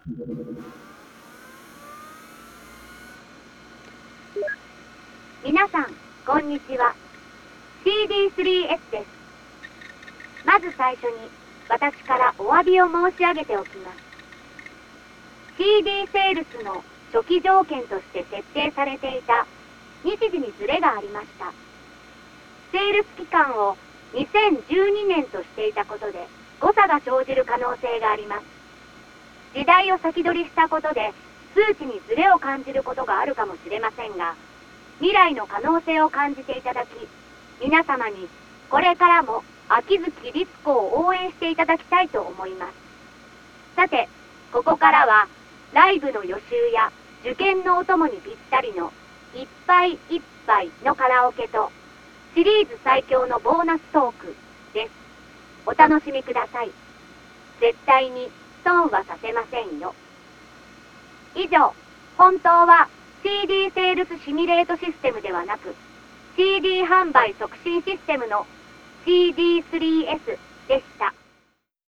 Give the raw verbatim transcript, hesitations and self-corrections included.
皆さん、こんにちは。シーディースリーエス です。まず最初に、私からお詫びを申し上げておきます。シーディー セールスの初期条件として設定されていた日時にズレがありました。セールス期間をにせんじゅうにねんとしていたことで誤差が生じる可能性があります。時代を先取りしたことで数値にズレを感じることがあるかもしれませんが、未来の可能性を感じていただき、皆様にこれからも秋月律子を応援していただきたいと思います。さて、ここからはライブの予習や受験のお供にぴったりのいっぱいいっぱいのカラオケとシリーズ最強のボーナストークです。お楽しみください。絶対に損はさせませんよ。以上、本当は シーディー セールスシミュレートシステムではなく シーディー 販売促進システムの シーディースリーエス でした。